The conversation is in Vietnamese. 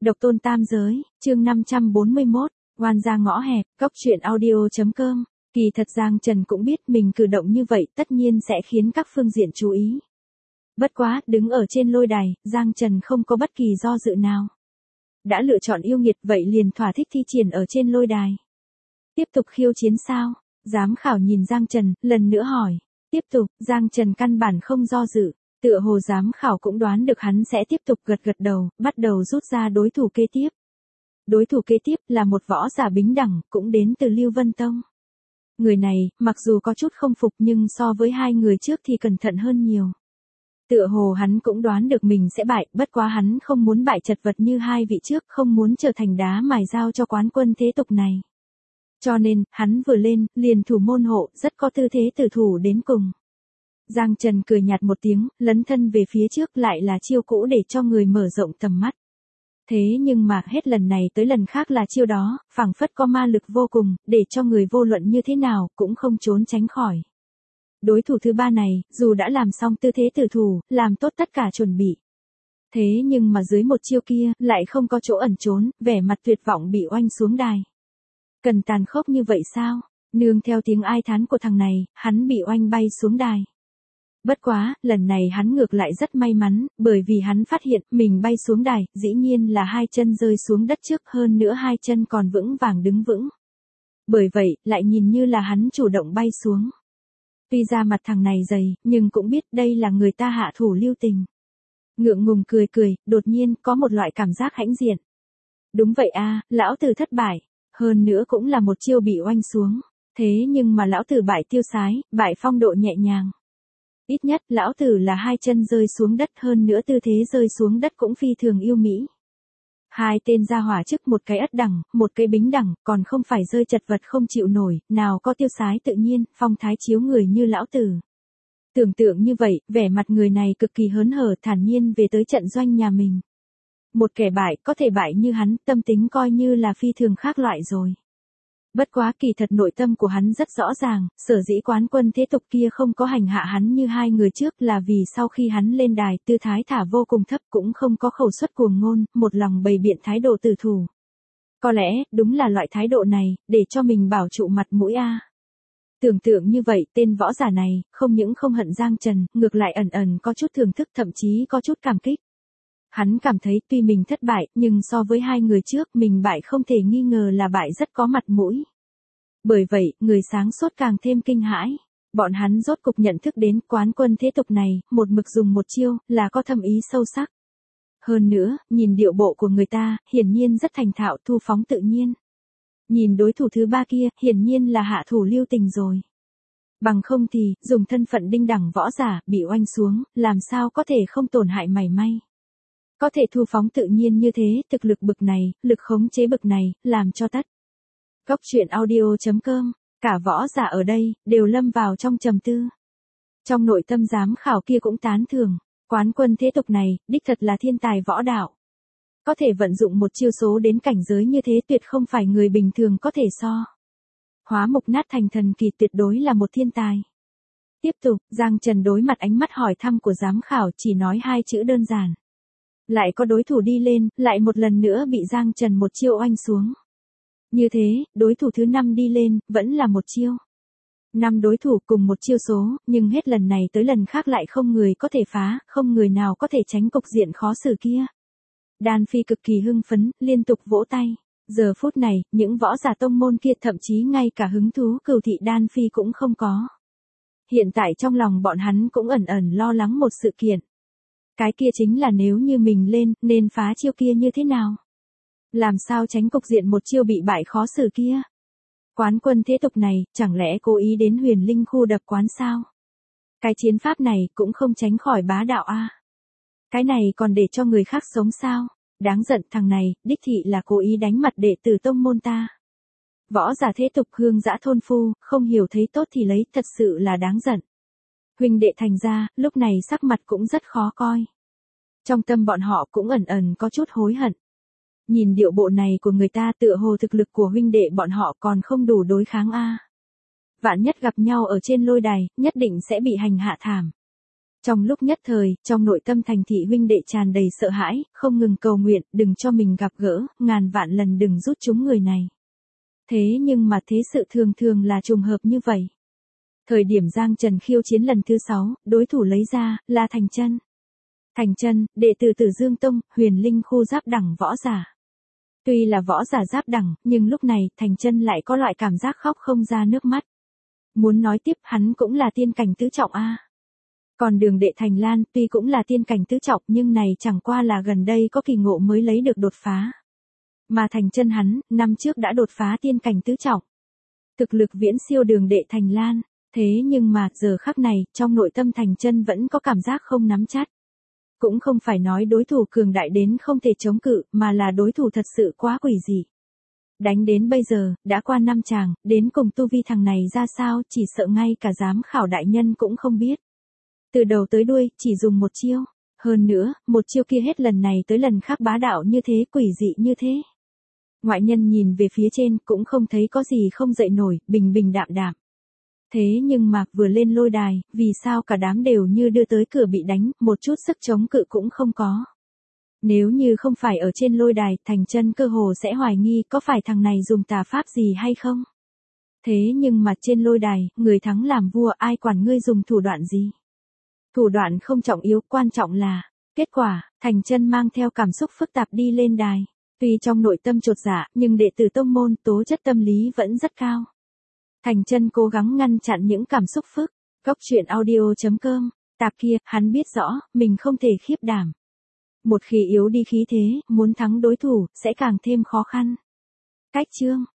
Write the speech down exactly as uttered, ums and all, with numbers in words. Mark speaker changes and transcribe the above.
Speaker 1: Độc tôn tam giới, chương năm trăm bốn mươi mốt, oan gia ngõ hẹp, cóc truyện audio.com. Kỳ thật Giang Trần cũng biết mình cử động như vậy tất nhiên sẽ khiến các phương diện chú ý. Bất quá, đứng ở trên lôi đài, Giang Trần không có bất kỳ do dự nào. Đã lựa chọn yêu nghiệt vậy liền thỏa thích thi triển ở trên lôi đài. Tiếp tục khiêu chiến sao? Giám khảo nhìn Giang Trần, lần nữa hỏi. Tiếp tục, Giang Trần căn bản không do dự. Tựa hồ giám khảo cũng đoán được hắn sẽ tiếp tục gật gật đầu, bắt đầu rút ra đối thủ kế tiếp. Đối thủ kế tiếp là một võ giả bính đẳng, cũng đến từ Lưu Vân Tông. Người này, mặc dù có chút không phục nhưng so với hai người trước thì cẩn thận hơn nhiều. Tựa hồ hắn cũng đoán được mình sẽ bại, bất quá hắn không muốn bại chật vật như hai vị trước, không muốn trở thành đá mài dao cho quán quân thế tục này. Cho nên, hắn vừa lên, liền thủ môn hộ, rất có tư thế tử thủ đến cùng. Giang Trần cười nhạt một tiếng, lấn thân về phía trước lại là chiêu cũ để cho người mở rộng tầm mắt. Thế nhưng mà hết lần này tới lần khác là chiêu đó, phảng phất có ma lực vô cùng, để cho người vô luận như thế nào, cũng không trốn tránh khỏi. Đối thủ thứ ba này, dù đã làm xong tư thế tử thủ, làm tốt tất cả chuẩn bị. Thế nhưng mà dưới một chiêu kia, lại không có chỗ ẩn trốn, vẻ mặt tuyệt vọng bị oanh xuống đài. Cần tàn khốc như vậy sao? Nương theo tiếng ai thán của thằng này, hắn bị oanh bay xuống đài. Bất quá, lần này hắn ngược lại rất may mắn, bởi vì hắn phát hiện mình bay xuống đài, dĩ nhiên là hai chân rơi xuống đất trước, hơn nữa hai chân còn vững vàng đứng vững. Bởi vậy, lại nhìn như là hắn chủ động bay xuống. Tuy ra mặt thằng này dày, nhưng cũng biết đây là người ta hạ thủ lưu tình. Ngượng ngùng cười cười, đột nhiên có một loại cảm giác hãnh diện. Đúng vậy a, lão tử thất bại, hơn nữa cũng là một chiêu bị oanh xuống. Thế nhưng mà lão tử bại tiêu sái, bại phong độ nhẹ nhàng. Ít nhất, lão tử là hai chân rơi xuống đất, hơn nữa tư thế rơi xuống đất cũng phi thường yêu mỹ. Hai tên gia hỏa trước, một cái ất đẳng, một cái bính đẳng, còn không phải rơi chật vật không chịu nổi, nào có tiêu sái tự nhiên, phong thái chiếu người như lão tử. Tưởng tượng như vậy, vẻ mặt người này cực kỳ hớn hở, thản nhiên về tới trận doanh nhà mình. Một kẻ bại, có thể bại như hắn, tâm tính coi như là phi thường khác loại rồi. Bất quá kỳ thật nội tâm của hắn rất rõ ràng, sở dĩ quán quân thế tục kia không có hành hạ hắn như hai người trước là vì sau khi hắn lên đài tư thái thả vô cùng thấp cũng không có khẩu suất cuồng ngôn, một lòng bày biện thái độ tử thủ. Có lẽ, đúng là loại thái độ này, để cho mình bảo trụ mặt mũi a. Tưởng tượng như vậy, tên võ giả này, không những không hận Giang Trần, ngược lại ẩn ẩn có chút thưởng thức, thậm chí có chút cảm kích. Hắn cảm thấy tuy mình thất bại, nhưng so với hai người trước, mình bại không thể nghi ngờ là bại rất có mặt mũi. Bởi vậy, người sáng suốt càng thêm kinh hãi. Bọn hắn rốt cục nhận thức đến quán quân thế tục này, một mực dùng một chiêu, là có thâm ý sâu sắc. Hơn nữa, nhìn điệu bộ của người ta, hiển nhiên rất thành thạo, thu phóng tự nhiên. Nhìn đối thủ thứ ba kia, hiển nhiên là hạ thủ lưu tình rồi. Bằng không thì, dùng thân phận đinh đẳng võ giả, bị oanh xuống, làm sao có thể không tổn hại mảy may. Có thể thu phóng tự nhiên như thế, thực lực bực này, lực khống chế bực này, làm cho tất. Cóc truyện audio.com, cả võ giả ở đây, đều lâm vào trong trầm tư. Trong nội tâm giám khảo kia cũng tán thưởng, quán quân thế tục này, đích thật là thiên tài võ đạo. Có thể vận dụng một chiêu số đến cảnh giới như thế tuyệt không phải người bình thường có thể so. Hóa mục nát thành thần kỳ, tuyệt đối là một thiên tài. Tiếp tục, Giang Trần đối mặt ánh mắt hỏi thăm của giám khảo chỉ nói hai chữ đơn giản. Lại có đối thủ đi lên, lại một lần nữa bị Giang Trần một chiêu oanh xuống. Như thế, đối thủ thứ năm đi lên, vẫn là một chiêu. Năm đối thủ cùng một chiêu số, nhưng hết lần này tới lần khác lại không người có thể phá, không người nào có thể tránh cục diện khó xử kia. Đan Phi cực kỳ hưng phấn, liên tục vỗ tay. Giờ phút này, những võ giả tông môn kia thậm chí ngay cả hứng thú cừu thị Đan Phi cũng không có. Hiện tại trong lòng bọn hắn cũng ẩn ẩn lo lắng một sự kiện. Cái kia chính là nếu như mình lên, nên phá chiêu kia như thế nào? Làm sao tránh cục diện một chiêu bị bại khó xử kia? Quán quân thế tục này, chẳng lẽ cố ý đến Huyền Linh khu đập quán sao? Cái chiến pháp này cũng không tránh khỏi bá đạo a. Cái này còn để cho người khác sống sao? Đáng giận, thằng này, đích thị là cố ý đánh mặt đệ tử tông môn ta. Võ giả thế tục hương dã thôn phu, không hiểu thấy tốt thì lấy, thật sự là đáng giận. Huynh đệ thành ra, lúc này sắc mặt cũng rất khó coi. Trong tâm bọn họ cũng ẩn ẩn có chút hối hận. Nhìn điệu bộ này của người ta tựa hồ thực lực của huynh đệ bọn họ còn không đủ đối kháng a. Vạn nhất gặp nhau ở trên lôi đài, nhất định sẽ bị hành hạ thảm. Trong lúc nhất thời, trong nội tâm Thành thị huynh đệ tràn đầy sợ hãi, không ngừng cầu nguyện, đừng cho mình gặp gỡ, ngàn vạn lần đừng rút chúng người này. Thế nhưng mà thế sự thường thường là trùng hợp như vậy. Thời điểm Giang Trần khiêu chiến lần thứ sáu, đối thủ lấy ra, là Thành Chân. Thành Chân, đệ tử Tử Dương Tông, huyền linh khu giáp đẳng võ giả. Tuy là võ giả giáp đẳng, nhưng lúc này, Thành Chân lại có loại cảm giác khóc không ra nước mắt. Muốn nói tiếp hắn cũng là tiên cảnh tứ trọng a. Còn Đường đệ Thành Lan tuy cũng là tiên cảnh tứ trọng nhưng này chẳng qua là gần đây có kỳ ngộ mới lấy được đột phá. Mà Thành Chân hắn, năm trước đã đột phá tiên cảnh tứ trọng. Thực lực viễn siêu Đường đệ Thành Lan, thế nhưng mà giờ khắc này, trong nội tâm Thành Chân vẫn có cảm giác không nắm chắc. Cũng không phải nói đối thủ cường đại đến không thể chống cự, mà là đối thủ thật sự quá quỷ dị. Đánh đến bây giờ, đã qua năm chàng, đến cùng tu vi thằng này ra sao, chỉ sợ ngay cả giám khảo đại nhân cũng không biết. Từ đầu tới đuôi, chỉ dùng một chiêu. Hơn nữa, một chiêu kia hết lần này tới lần khác bá đạo như thế, quỷ dị như thế. Ngoại nhân nhìn về phía trên, cũng không thấy có gì không dậy nổi, bình bình đạm đạm. Thế nhưng mà, vừa lên lôi đài, vì sao cả đám đều như đưa tới cửa bị đánh, một chút sức chống cự cũng không có. Nếu như không phải ở trên lôi đài, Thành Chân cơ hồ sẽ hoài nghi có phải thằng này dùng tà pháp gì hay không. Thế nhưng mà trên lôi đài, người thắng làm vua, ai quản ngươi dùng thủ đoạn gì. Thủ đoạn không trọng yếu, quan trọng là, kết quả, Thành Chân mang theo cảm xúc phức tạp đi lên đài. Tuy trong nội tâm chột dạ, nhưng đệ tử tông môn tố chất tâm lý vẫn rất cao. Thành Chân cố gắng ngăn chặn những cảm xúc phức. Góc truyện audio chấm com, tạp kia, hắn biết rõ, mình không thể khiếp đảm. Một khi yếu đi khí thế, muốn thắng đối thủ, sẽ càng thêm khó khăn. Cách chương